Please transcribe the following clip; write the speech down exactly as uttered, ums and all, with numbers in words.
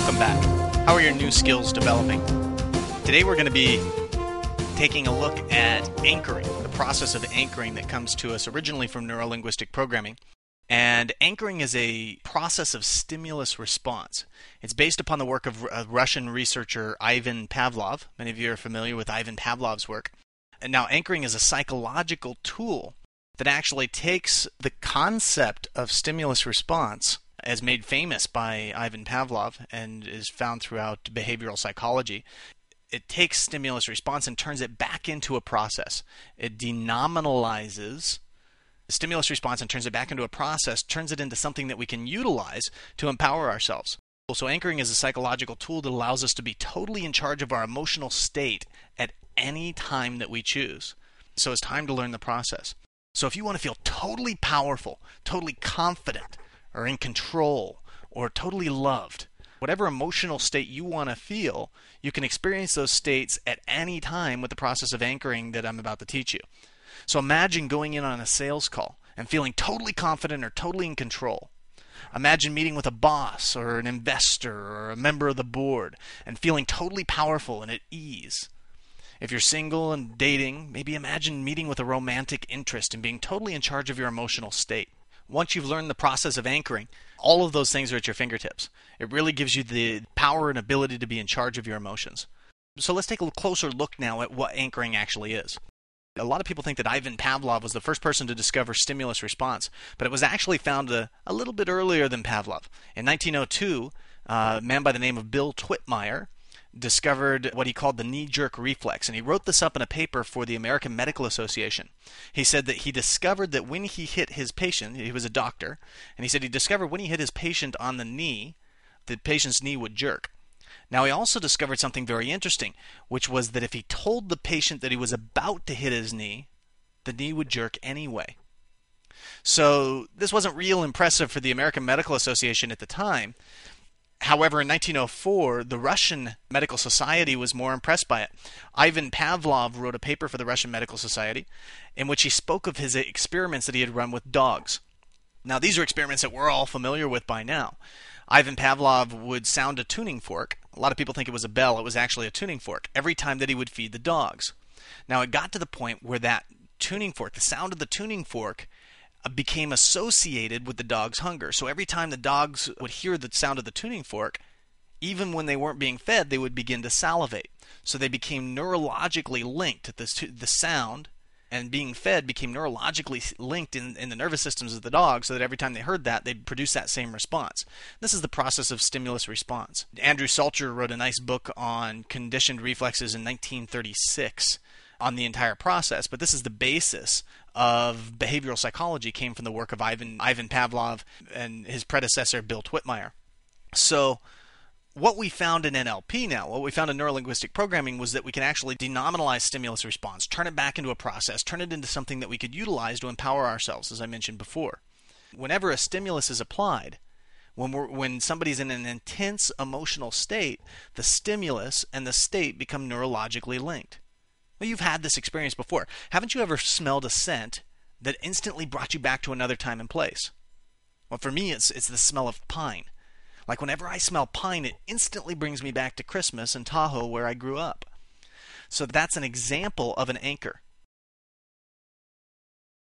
welcome back. How are your new skills developing? Today we're going to be taking a look at anchoring, the process of anchoring that comes to us originally from neurolinguistic programming. And anchoring is a process of stimulus response. It's based upon the work of a Russian researcher Ivan Pavlov. Many of you are familiar with Ivan Pavlov's work. And now anchoring is a psychological tool that actually takes the concept of stimulus response, as made famous by Ivan Pavlov and is found throughout behavioral psychology. It takes stimulus response and turns it back into a process. It denominalizes the stimulus response and turns it back into a process, turns it into something that we can utilize to empower ourselves. So anchoring is a psychological tool that allows us to be totally in charge of our emotional state at any time that we choose. So it's time to learn the process. So if you want to feel totally powerful, totally confident, or in control, or totally loved, whatever emotional state you want to feel, you can experience those states at any time with the process of anchoring that I'm about to teach you. So imagine going in on a sales call and feeling totally confident or totally in control. Imagine meeting with a boss or an investor or a member of the board and feeling totally powerful and at ease. If you're single and dating, maybe imagine meeting with a romantic interest and being totally in charge of your emotional state. Once you've learned the process of anchoring, all of those things are at your fingertips. It really gives you the power and ability to be in charge of your emotions. So let's take a closer look now at what anchoring actually is. A lot of people think that Ivan Pavlov was the first person to discover stimulus response, but it was actually found a, a little bit earlier than Pavlov. In nineteen oh two, uh, a man by the name of Bill Twittmeyer discovered what he called the knee-jerk reflex, and he wrote this up in a paper for the American Medical Association. He said that he discovered that when he hit his patient, he was a doctor, and he said he discovered when he hit his patient on the knee, the patient's knee would jerk. Now he also discovered something very interesting, which was that if he told the patient that he was about to hit his knee, the knee would jerk anyway. So this wasn't real impressive for the American Medical Association at the time. However, in nineteen oh four, the Russian Medical Society was more impressed by it. Ivan Pavlov wrote a paper for the Russian Medical Society in which he spoke of his experiments that he had run with dogs. Now, these are experiments that we're all familiar with by now. Ivan Pavlov would sound a tuning fork. A lot of people think it was a bell. It was actually a tuning fork every time that he would feed the dogs. Now, it got to the point where that tuning fork, the sound of the tuning fork, became associated with the dog's hunger. So every time the dogs would hear the sound of the tuning fork, even when they weren't being fed, they would begin to salivate. So they became neurologically linked. The, the sound and being fed became neurologically linked in, in the nervous systems of the dog, so that every time they heard that, they'd produce that same response. This is the process of stimulus response. Andrew Salcher wrote a nice book on conditioned reflexes in nineteen thirty-six on the entire process, but this is the basis of behavioral psychology, came from the work of Ivan, Ivan Pavlov and his predecessor, Bill Twittmeyer. So what we found in N L P now, what we found in neurolinguistic programming, was that we can actually denominalize stimulus response, turn it back into a process, turn it into something that we could utilize to empower ourselves, as I mentioned before. Whenever a stimulus is applied, when, we're, when somebody's in an intense emotional state, the stimulus and the state become neurologically linked. Well, you've had this experience before. Haven't you ever smelled a scent that instantly brought you back to another time and place? Well, for me, it's it's the smell of pine. Like whenever I smell pine, it instantly brings me back to Christmas in Tahoe, where I grew up. So that's an example of an anchor.